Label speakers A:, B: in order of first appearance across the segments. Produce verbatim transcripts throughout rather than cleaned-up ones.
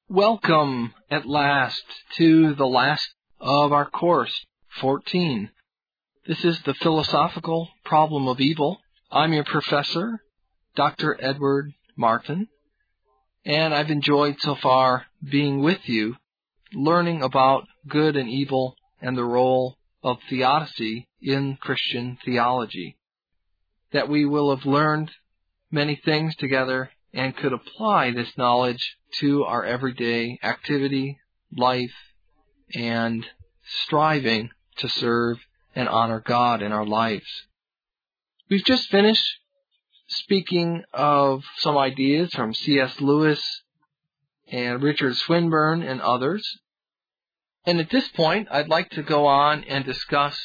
A: Welcome at last to the last of our course, fourteen. This is the philosophical problem of evil. I'm your professor, Doctor Edward Martin, and I've enjoyed so far being with you, learning about good and evil and the role of theodicy in Christian theology. That we will have learned many things together and could apply this knowledge to our everyday activity, life, and striving to serve and honor God in our lives. We've just finished speaking of some ideas from C S Lewis and Richard Swinburne and others. And at this point, I'd like to go on and discuss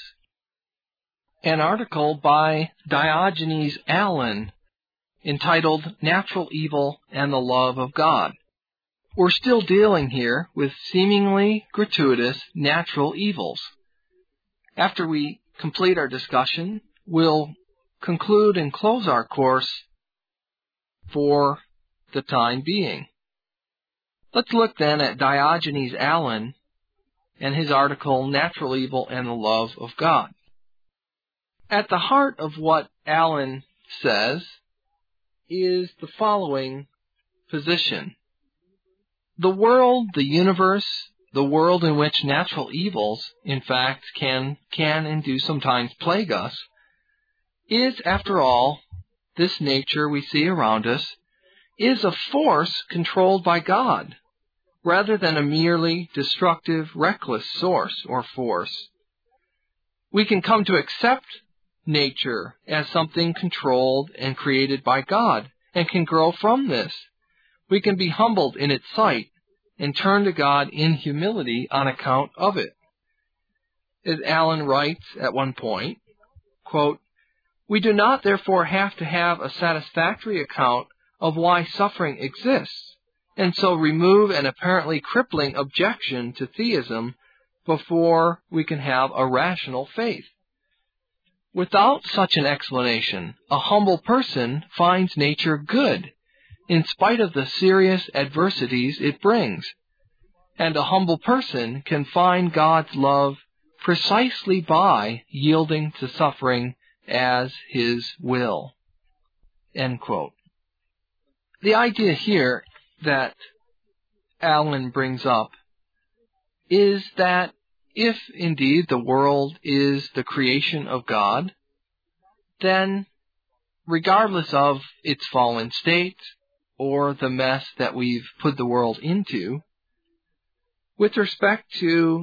A: an article by Diogenes Allen entitled Natural Evil and the Love of God. We're still dealing here with seemingly gratuitous natural evils. After we complete our discussion, we'll conclude and close our course for the time being. Let's look then at Diogenes Allen and his article, Natural Evil and the Love of God. At the heart of what Allen says is the following position. The world, the universe, the world in which natural evils, in fact, can, can and do sometimes plague us, is, after all, this nature we see around us, is a force controlled by God, rather than a merely destructive, reckless source or force. We can come to accept nature as something controlled and created by God, and can grow from this. We can be humbled in its sight and turn to God in humility on account of it. As Allen writes at one point, quote, "We do not therefore have to have a satisfactory account of why suffering exists, and so remove an apparently crippling objection to theism before we can have a rational faith. Without such an explanation, a humble person finds nature good, in spite of the serious adversities it brings. And a humble person can find God's love precisely by yielding to suffering as His will." End quote. The idea here that Allen brings up is that if indeed the world is the creation of God, then regardless of its fallen state or the mess that we've put the world into, with respect to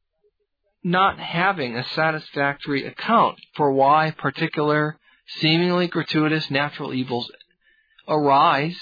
A: not having a satisfactory account for why particular seemingly gratuitous natural evils arise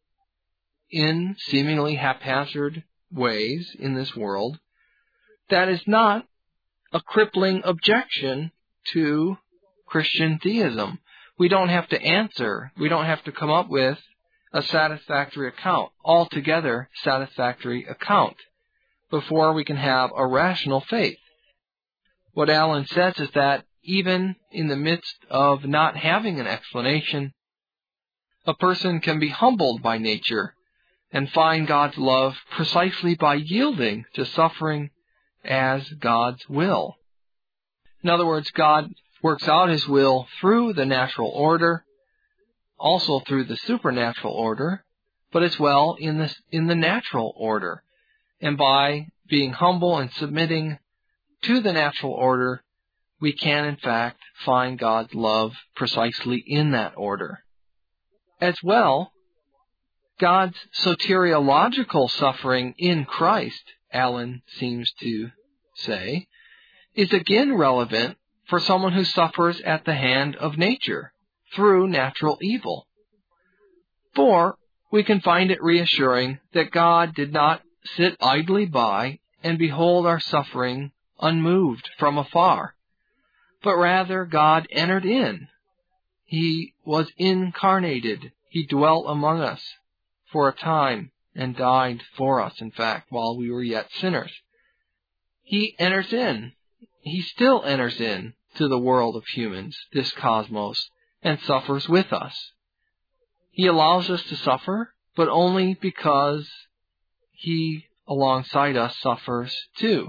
A: in seemingly haphazard ways in this world, that is not a crippling objection to Christian theism. We don't have to answer, we don't have to come up with a satisfactory account, altogether satisfactory account, before we can have a rational faith. What Allen says is that even in the midst of not having an explanation, a person can be humbled by nature and find God's love precisely by yielding to suffering as God's will. In other words, God works out His will through the natural order, also through the supernatural order, but as well in the, in the natural order. And by being humble and submitting to the natural order, we can in fact find God's love precisely in that order. As well, God's soteriological suffering in Christ, Allen seems to say, is again relevant for someone who suffers at the hand of nature through natural evil. For we can find it reassuring that God did not sit idly by and behold our suffering unmoved from afar, but rather God entered in. He was incarnated. He dwelt among us for a time and died for us, in fact, while we were yet sinners. He enters in. He still enters in to the world of humans, this cosmos, and suffers with us. He allows us to suffer, but only because he, alongside us, suffers too.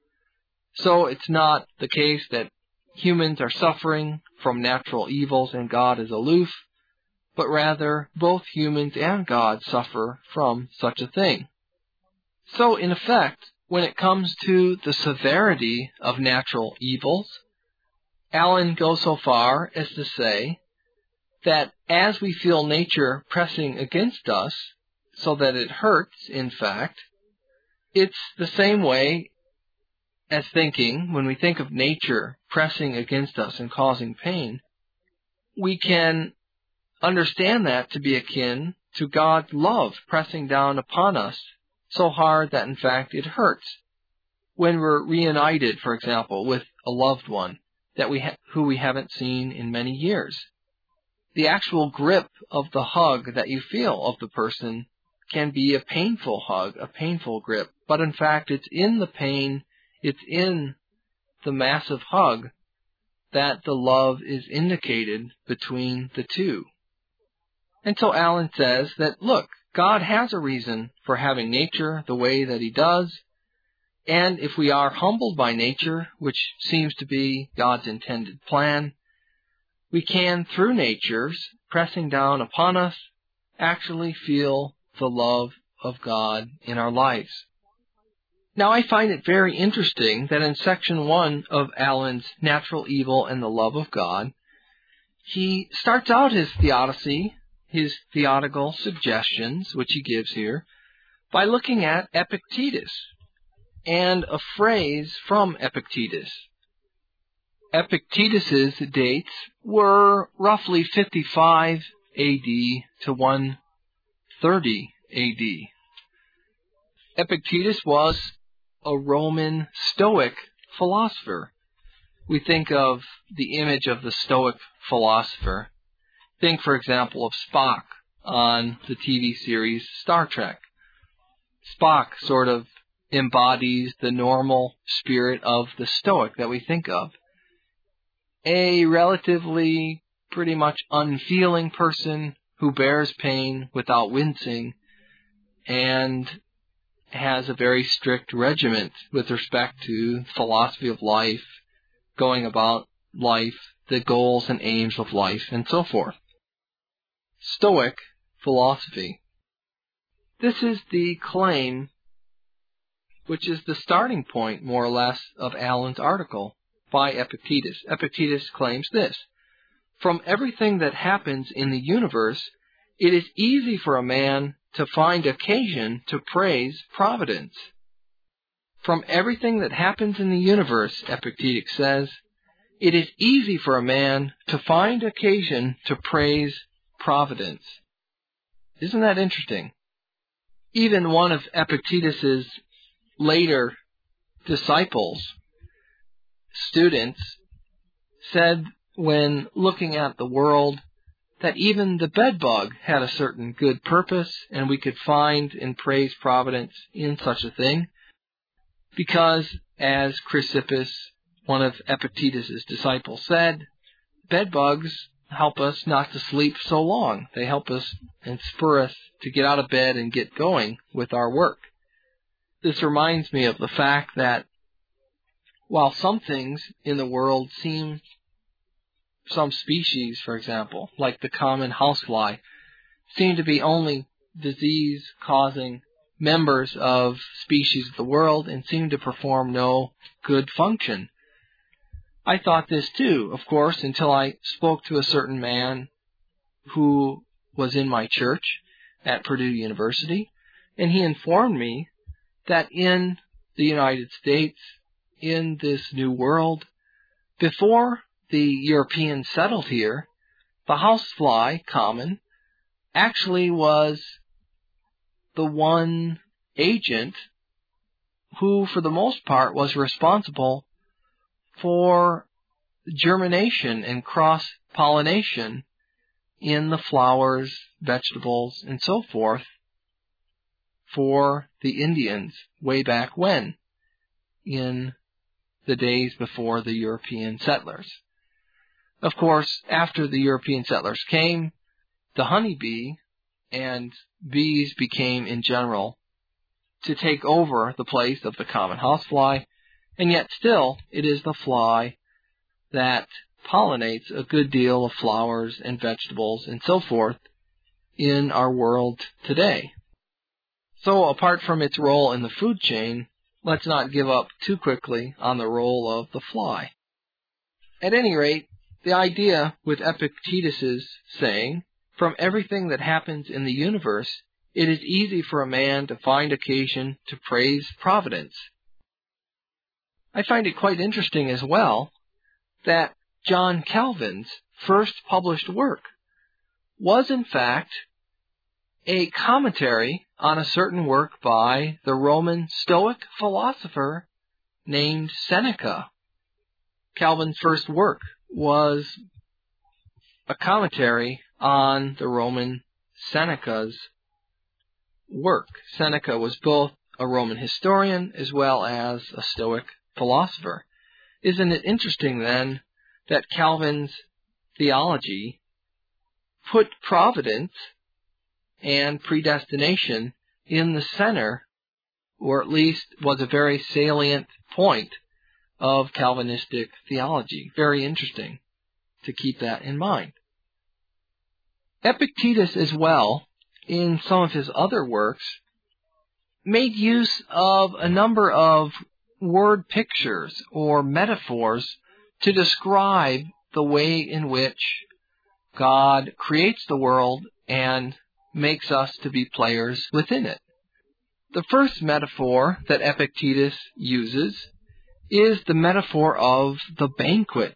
A: So it's not the case that humans are suffering from natural evils and God is aloof, but rather both humans and God suffer from such a thing. So in effect, when it comes to the severity of natural evils, Allen goes so far as to say that as we feel nature pressing against us, so that it hurts, in fact, it's the same way as thinking, when we think of nature pressing against us and causing pain, we can understand that to be akin to God's love pressing down upon us so hard that, in fact, it hurts. When we're reunited, for example, with a loved one that we ha- who we haven't seen in many years, the actual grip of the hug that you feel of the person can be a painful hug, a painful grip. But in fact, it's in the pain, it's in the massive hug that the love is indicated between the two. And so Allen says that, look, God has a reason for having nature the way that he does. And if we are humbled by nature, which seems to be God's intended plan, we can, through nature's pressing down upon us, actually feel the love of God in our lives. Now, I find it very interesting that in section one of Allen's Natural Evil and the Love of God, he starts out his theodicy, his theodical suggestions, which he gives here, by looking at Epictetus and a phrase from Epictetus. Epictetus's dates were roughly fifty-five A D to one thirty A D. Epictetus was a Roman Stoic philosopher. We think of the image of the Stoic philosopher. Think, for example, of Spock on the T V series Star Trek. Spock sort of embodies the normal spirit of the Stoic that we think of. A relatively pretty much unfeeling person who bears pain without wincing and has a very strict regiment with respect to philosophy of life, going about life, the goals and aims of life, and so forth. Stoic philosophy. This is the claim, which is the starting point, more or less, of Allen's article by Epictetus. Epictetus claims this: from everything that happens in the universe, it is easy for a man to find occasion to praise providence. From everything that happens in the universe, Epictetus says, it is easy for a man to find occasion to praise providence. Isn't that interesting? Even one of Epictetus's later disciples, students, said when looking at the world that even the bedbug had a certain good purpose, and we could find and praise providence in such a thing, because, as Chrysippus, one of Epictetus's disciples, said, bedbugs help us not to sleep so long. They help us and spur us to get out of bed and get going with our work. This reminds me of the fact that while some things in the world seem, some species, for example, like the common housefly, seem to be only disease-causing members of species of the world and seem to perform no good function. I thought this too, of course, until I spoke to a certain man who was in my church at Purdue University, and he informed me that in the United States, in this new world, before the Europeans settled here, the housefly, common, actually was the one agent who, for the most part, was responsible for germination and cross-pollination in the flowers, vegetables, and so forth for the Indians way back when, in the days before the European settlers. Of course, after the European settlers came, the honeybee and bees became, in general, to take over the place of the common housefly, and yet still it is the fly that pollinates a good deal of flowers and vegetables and so forth in our world today. So apart from its role in the food chain, let's not give up too quickly on the role of the fly. At any rate, the idea with Epictetus's saying, from everything that happens in the universe, it is easy for a man to find occasion to praise providence. I find it quite interesting as well that John Calvin's first published work was in fact a commentary on a certain work by the Roman Stoic philosopher named Seneca. Calvin's first work was a commentary on the Roman Seneca's work. Seneca was both a Roman historian as well as a Stoic philosopher. Isn't it interesting then that Calvin's theology put providence and predestination in the center, or at least was a very salient point of Calvinistic theology? Very interesting to keep that in mind. Epictetus as well, in some of his other works, made use of a number of word pictures or metaphors to describe the way in which God creates the world and makes us to be players within it. The first metaphor that Epictetus uses is the metaphor of the banquet.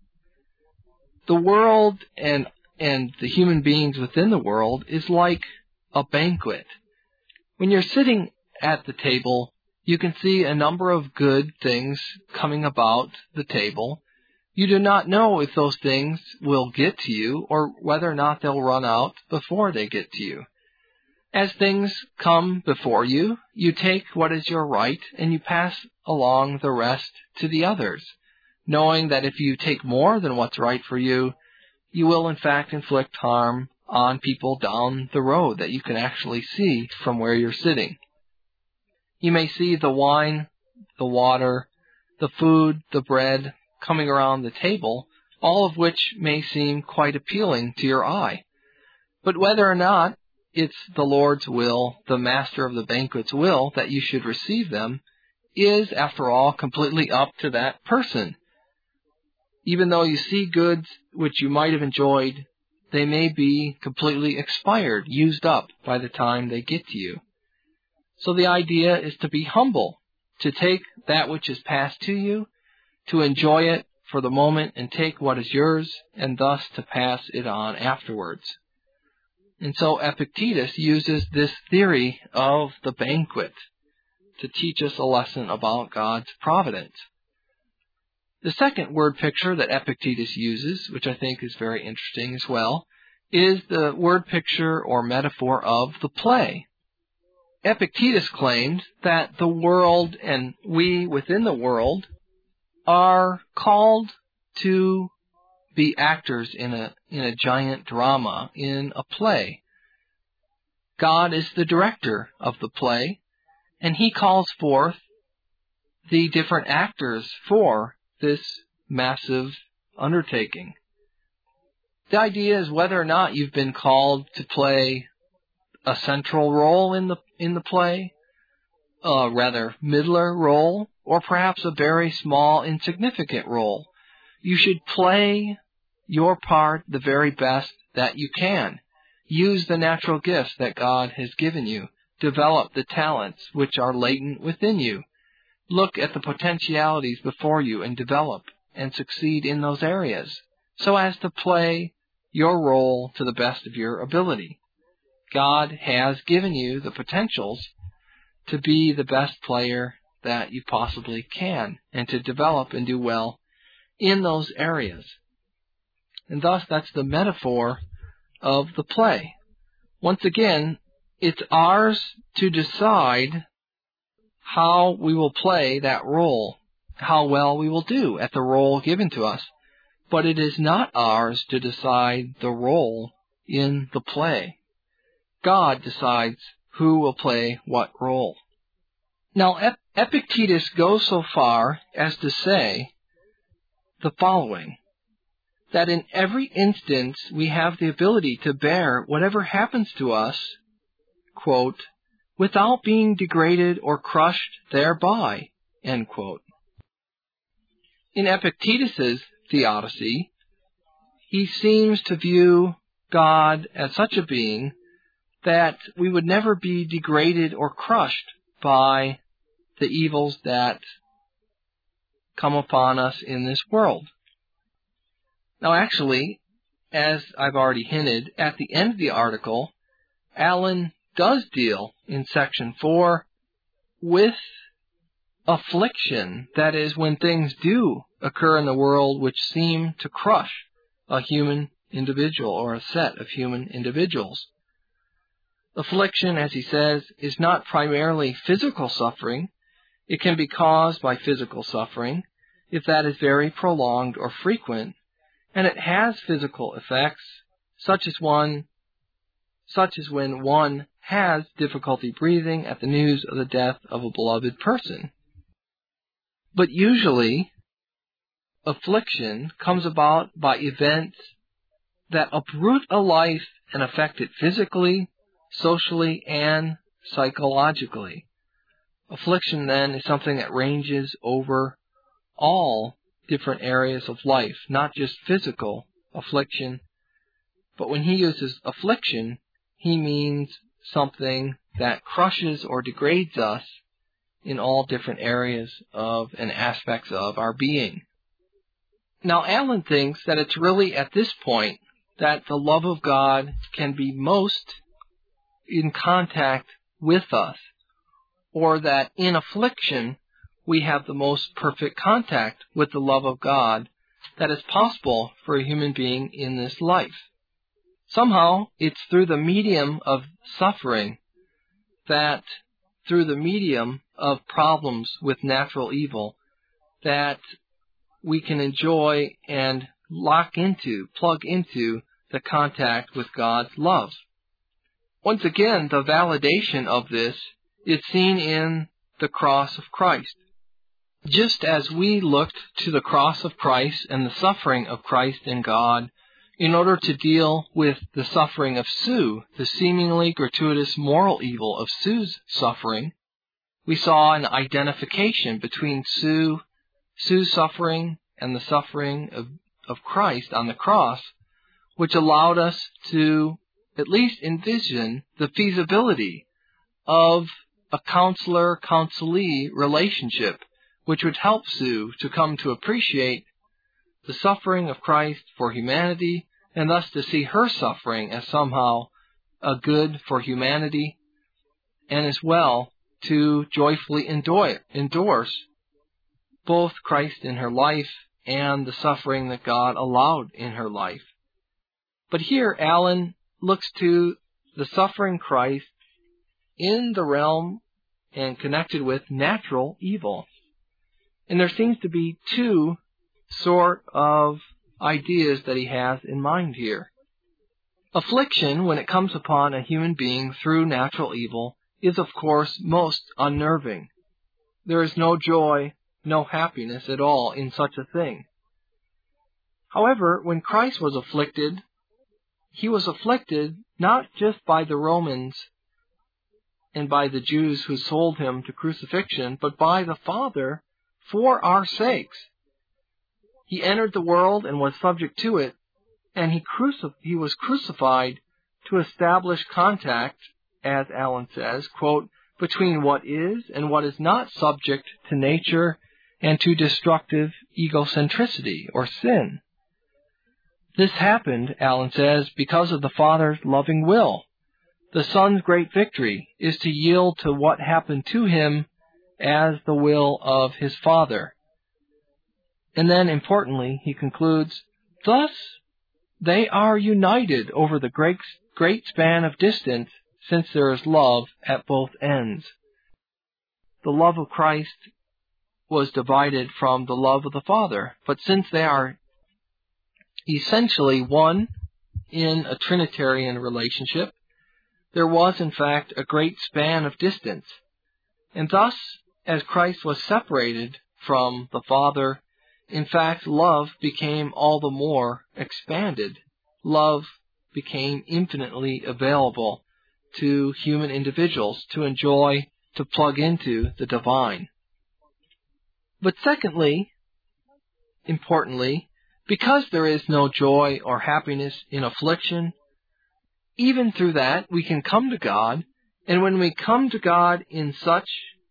A: The world and and the human beings within the world is like a banquet. When you're sitting at the table, you can see a number of good things coming about the table. You do not know if those things will get to you or whether or not they'll run out before they get to you. As things come before you, you take what is your right and you pass along the rest to the others, knowing that if you take more than what's right for you, you will in fact inflict harm on people down the road that you can actually see from where you're sitting. You may see the wine, the water, the food, the bread coming around the table, all of which may seem quite appealing to your eye. But whether or not it's the Lord's will, the master of the banquet's will, that you should receive them, is, after all, completely up to that person. Even though you see goods which you might have enjoyed, they may be completely expired, used up by the time they get to you. So the idea is to be humble, to take that which is passed to you, to enjoy it for the moment and take what is yours, and thus to pass it on afterwards. And so Epictetus uses this theory of the banquet to teach us a lesson about God's providence. The second word picture that Epictetus uses, which I think is very interesting as well, is the word picture or metaphor of the play. Epictetus claimed that the world and we within the world are called to be actors in a in a giant drama, in a play. God is the director of the play, and he calls forth the different actors for this massive undertaking. The idea is whether or not you've been called to play a central role in the in the play, a rather middler role, or perhaps a very small, insignificant role. You should play your part the very best that you can. Use the natural gifts that God has given you. Develop the talents which are latent within you. Look at the potentialities before you and develop and succeed in those areas so as to play your role to the best of your ability. God has given you the potentials to be the best player that you possibly can and to develop and do well in those areas. And thus, that's the metaphor of the play. Once again, it's ours to decide how we will play that role, how well we will do at the role given to us. But it is not ours to decide the role in the play. God decides who will play what role. Now, Ep- Epictetus goes so far as to say the following, that in every instance we have the ability to bear whatever happens to us, quote, without being degraded or crushed thereby, end quote. In Epictetus's theodicy, he seems to view God as such a being that we would never be degraded or crushed by the evils that come upon us in this world. Now actually, as I've already hinted, at the end of the article, Allen does deal in section four with affliction, that is, when things do occur in the world which seem to crush a human individual or a set of human individuals. Affliction, as he says, is not primarily physical suffering. It can be caused by physical suffering if that is very prolonged or frequent, and it has physical effects, such as one, such as when one has difficulty breathing at the news of the death of a beloved person. But usually, affliction comes about by events that uproot a life and affect it physically, socially, and psychologically. Affliction, then, is something that ranges over all different areas of life, not just physical affliction. But when he uses affliction, he means something that crushes or degrades us in all different areas of and aspects of our being. Now, Allen thinks that it's really at this point that the love of God can be most in contact with us, or that in affliction we have the most perfect contact with the love of God that is possible for a human being in this life. Somehow, it's through the medium of suffering that, through the medium of problems with natural evil, that we can enjoy and lock into, plug into the contact with God's love. Once again, the validation of this is seen in the cross of Christ. Just as we looked to the cross of Christ and the suffering of Christ in God in order to deal with the suffering of Sue, the seemingly gratuitous moral evil of Sue's suffering, we saw an identification between Sue, Sue's suffering and the suffering of, of Christ on the cross, which allowed us to at least envision the feasibility of a counselor-counselee relationship, which would help Sue to come to appreciate the suffering of Christ for humanity, and thus to see her suffering as somehow a good for humanity, and as well to joyfully endorse both Christ in her life and the suffering that God allowed in her life. But here Allen looks to the suffering Christ in the realm and connected with natural evil. And there seems to be two sort of ideas that he has in mind here. Affliction, when it comes upon a human being through natural evil, is of course most unnerving. There is no joy, no happiness at all in such a thing. However, when Christ was afflicted, he was afflicted not just by the Romans and by the Jews who sold him to crucifixion, but by the Father for our sakes. He entered the world and was subject to it, and he, crucif- he was crucified to establish contact, as Allen says, quote, between what is and what is not subject to nature and to destructive egocentricity or sin. This happened, Allen says, because of the Father's loving will. The Son's great victory is to yield to what happened to him as the will of his Father. And then, importantly, he concludes, thus they are united over the great, great span of distance, since there is love at both ends. The love of Christ was divided from the love of the Father, but since they are essentially one in a Trinitarian relationship, there was in fact a great span of distance, and thus as Christ was separated from the Father, in fact, love became all the more expanded. Love became infinitely available to human individuals to enjoy, to plug into the divine. But secondly, importantly, because there is no joy or happiness in affliction, even through that we can come to God, and when we come to God in such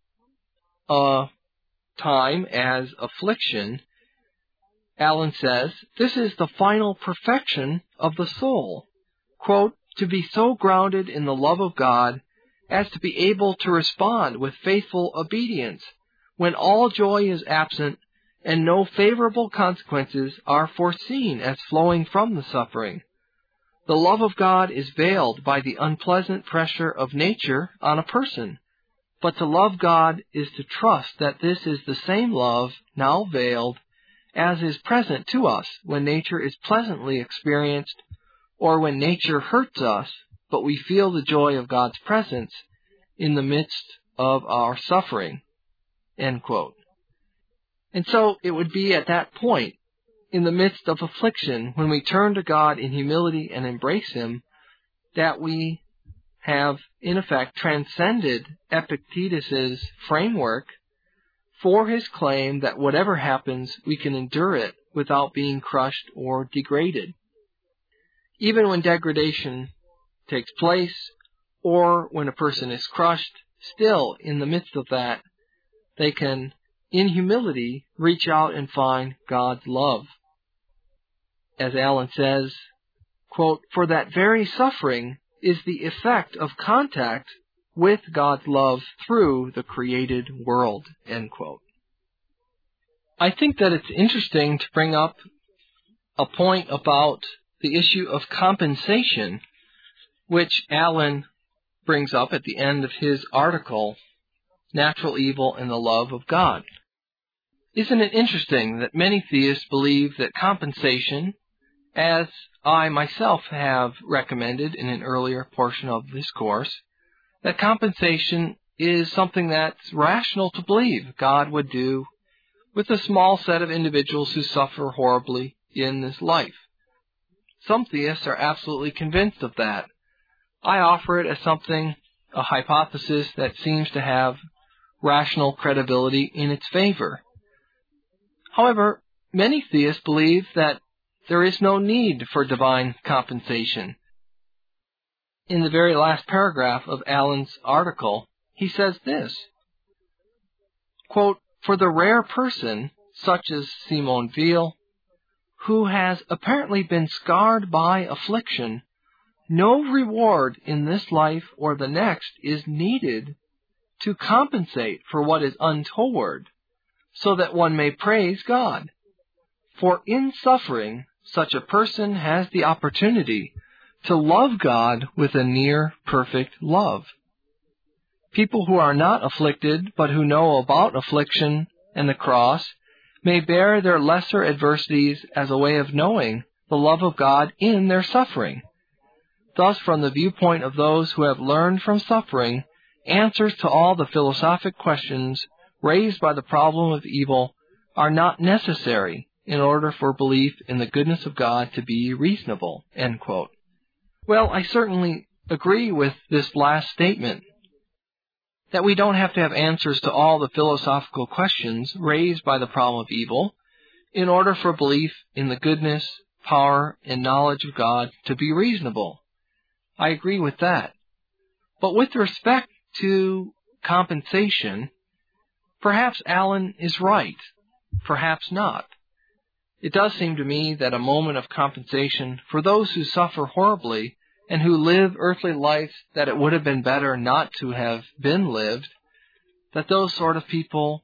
A: a time as affliction, Allen says, this is the final perfection of the soul. Quote, to be so grounded in the love of God as to be able to respond with faithful obedience when all joy is absent and no favorable consequences are foreseen as flowing from the suffering. The love of God is veiled by the unpleasant pressure of nature on a person, but to love God is to trust that this is the same love, now veiled, as is present to us when nature is pleasantly experienced, or when nature hurts us, but we feel the joy of God's presence in the midst of our suffering. End quote. And so it would be at that point, in the midst of affliction, when we turn to God in humility and embrace Him, that we have, in effect, transcended Epictetus's framework for his claim that whatever happens, we can endure it without being crushed or degraded. Even when degradation takes place, or when a person is crushed, still, in the midst of that, they can, in humility, reach out and find God's love. As Allen says, quote, for that very suffering is the effect of contact with God's love through the created world, end quote. I think that it's interesting to bring up a point about the issue of compensation, which Allen brings up at the end of his article, Natural Evil and the Love of God. Isn't it interesting that many theists believe that compensation, as I myself have recommended in an earlier portion of this course, that compensation is something that's rational to believe God would do with a small set of individuals who suffer horribly in this life. Some theists are absolutely convinced of that. I offer it as something, a hypothesis that seems to have rational credibility in its favor. However, many theists believe that there is no need for divine compensation. In the very last paragraph of Allen's article, he says this, quote, for the rare person, such as Simone Weil, who has apparently been scarred by affliction, no reward in this life or the next is needed to compensate for what is untoward, so that one may praise God. For in suffering, such a person has the opportunity to love God with a near perfect love. People who are not afflicted, but who know about affliction and the cross, may bear their lesser adversities as a way of knowing the love of God in their suffering. Thus, from the viewpoint of those who have learned from suffering, answers to all the philosophic questions raised by the problem of evil are not necessary in order for belief in the goodness of God to be reasonable, end quote. Well, I certainly agree with this last statement, that we don't have to have answers to all the philosophical questions raised by the problem of evil in order for belief in the goodness, power, and knowledge of God to be reasonable. I agree with that. But with respect to compensation, perhaps Allen is right, perhaps not. It does seem to me that a moment of compensation for those who suffer horribly and who live earthly lives that it would have been better not to have been lived, that those sort of people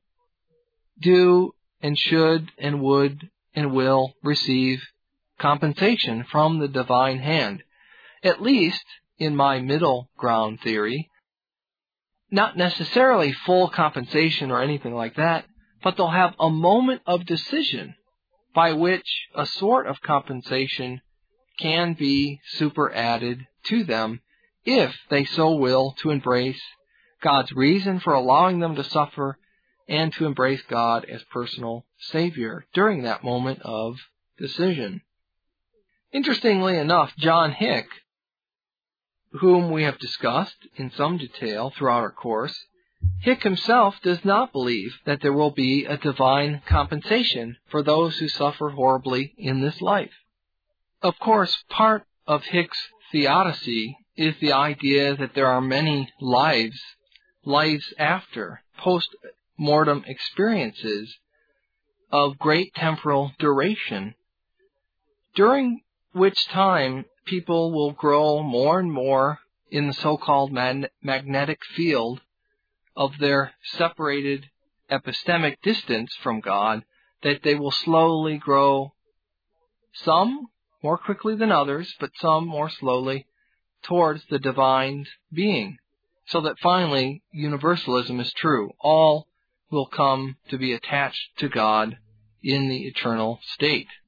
A: do and should and would and will receive compensation from the divine hand, at least in my middle ground theory. Not necessarily full compensation or anything like that, but they'll have a moment of decision by which a sort of compensation can be superadded to them if they so will to embrace God's reason for allowing them to suffer and to embrace God as personal Savior during that moment of decision. Interestingly enough, John Hick, whom we have discussed in some detail throughout our course, Hick himself does not believe that there will be a divine compensation for those who suffer horribly in this life. Of course, part of Hick's theodicy is the idea that there are many lives, lives after, post-mortem experiences of great temporal duration, during which time people will grow more and more in the so-called mag- magnetic field of their separated epistemic distance from God, that they will slowly grow, some more quickly than others, but some more slowly, towards the divine being, so that finally universalism is true. All will come to be attached to God in the eternal state.